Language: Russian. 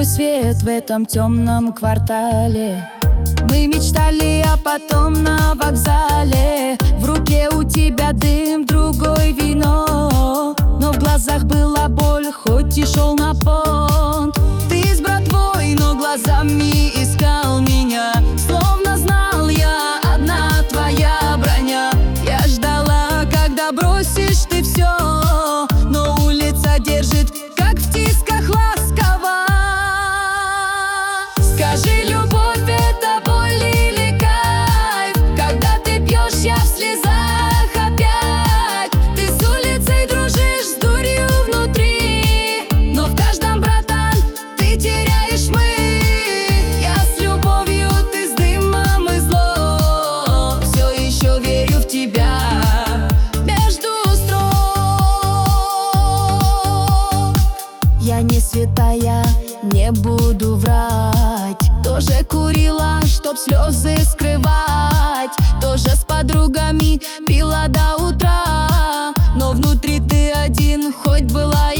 твой свет в этом темном квартале. Мы мечтали, а потом на вокзале. В руке у тебя дым, другой вино, но в глазах была боль, хоть и шел на понт. Ты с братвой, но глазами искал меня, словно знал я одна твоя броня. Я ждала, когда бросишь ты все, но улица держит, как в тисках, ласково. Скажи, любовь — это боль или кайф? Когда ты пьешь, я в слезах опять. Ты с улицей дружишь, с дурью внутри, но в каждом, братан, ты теряешь мы. Я с любовью, ты с дымом и зло. Все еще верю в тебя между строк. Я не святая, не буду врать. Тоже курила, чтоб слезы скрывать. Тоже с подругами пила до утра, но внутри ты один, хоть была